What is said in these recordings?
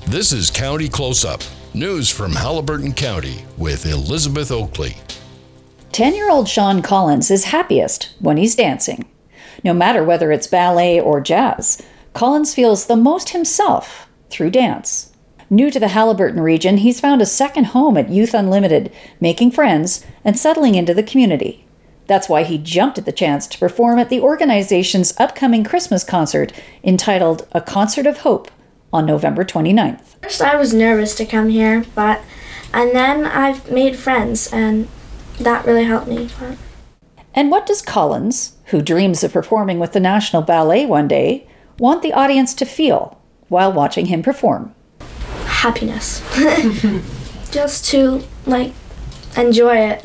This is County Close-Up, news from Haliburton County with Elizabeth Oakley. 10-year-old Sean Collins is happiest when he's dancing. No matter whether it's ballet or jazz, Collins feels the most himself through dance. New to the Haliburton region, he's found a second home at Youth Unlimited, making friends and settling into the community. That's why he jumped at the chance to perform at the organization's upcoming Christmas concert entitled A Concert of Hope on November 29th. First I was nervous to come here, and then I've made friends, and that really helped me. And what does Collins, who dreams of performing with the National Ballet one day, want the audience to feel while watching him perform? Happiness. Just to, enjoy it.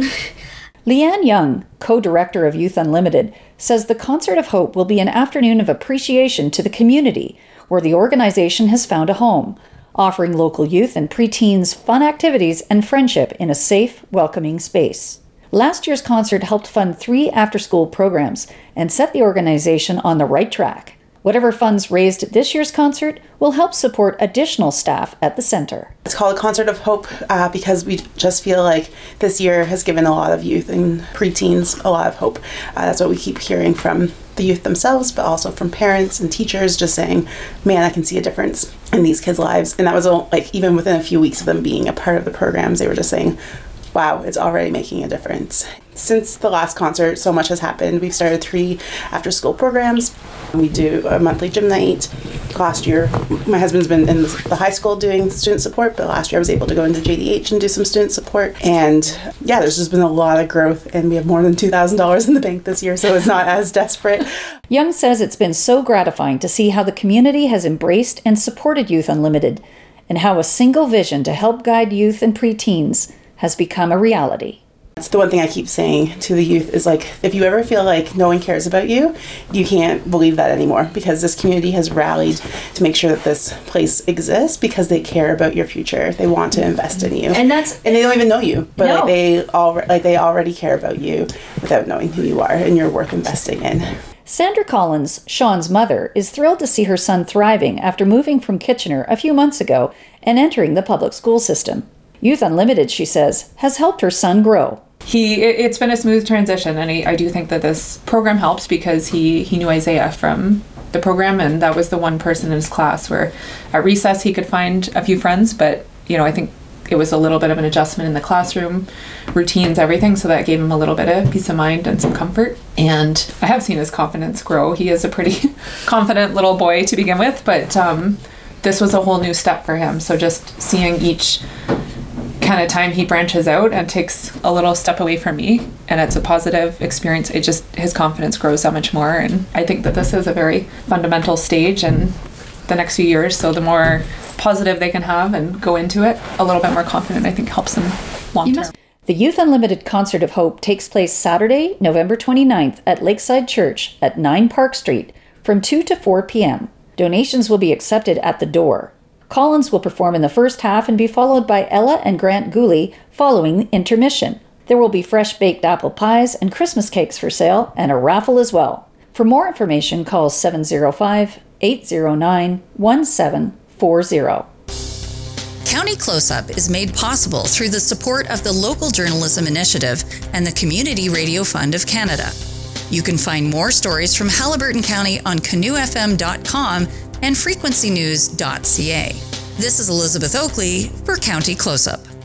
Leanne Young, co-director of Youth Unlimited, says the Concert of Hope will be an afternoon of appreciation to the community where the organization has found a home, offering local youth and preteens fun activities and friendship in a safe, welcoming space. Last year's concert helped fund 3 after-school programs and set the organization on the right track. Whatever funds raised at this year's concert will help support additional staff at the center. It's called a Concert of Hope because we just feel like this year has given a lot of youth and preteens a lot of hope. That's what we keep hearing from the youth themselves, but also from parents and teachers, just saying, man, I can see a difference in these kids' lives. And that was even within a few weeks of them being a part of the programs, they were just saying, wow, it's already making a difference. Since the last concert, so much has happened. We've started 3 after-school programs. We do a monthly gym night. Last year, my husband's been in the high school doing student support, but last year I was able to go into JDH and do some student support. And yeah, there's just been a lot of growth, and we have more than $2,000 in the bank this year, so it's not as desperate. Young says it's been so gratifying to see how the community has embraced and supported Youth Unlimited, and how a single vision to help guide youth and preteens has become a reality. That's the one thing I keep saying to the youth is if you ever feel like no one cares about you, you can't believe that anymore, because this community has rallied to make sure that this place exists because they care about your future. They want to invest in you. And they don't even know you, but no. they already care about you without knowing who you are, and you're worth investing in. Sandra Collins, Sean's mother, is thrilled to see her son thriving after moving from Kitchener a few months ago and entering the public school system. Youth Unlimited, she says, has helped her son grow. It's been a smooth transition, and I do think that this program helps because he knew Isaiah from the program, and that was the one person in his class where at recess he could find a few friends, but I think it was a little bit of an adjustment in the classroom, routines, everything, so that gave him a little bit of peace of mind and some comfort. And I have seen his confidence grow. He is a pretty confident little boy to begin with, but this was a whole new step for him. So just seeing each kind of time he branches out and takes a little step away from me, and it's a positive experience, his confidence grows that much more. And I think that this is a very fundamental stage in the next few years, so the more positive they can have and go into it a little bit more confident, I think helps them long term. The Youth Unlimited Concert of Hope takes place Saturday, November 29th at Lakeside Church at 9 Park Street from 2 to 4 p.m. Donations will be accepted at the door. Collins will perform in the first half and be followed by Ella and Grant Gooley following intermission. There will be fresh baked apple pies and Christmas cakes for sale and a raffle as well. For more information, call 705-809-1740. County Close-Up is made possible through the support of the Local Journalism Initiative and the Community Radio Fund of Canada. You can find more stories from Haliburton County on canoefm.com and frequencynews.ca. This is Elizabeth Oakley for County Close-Up.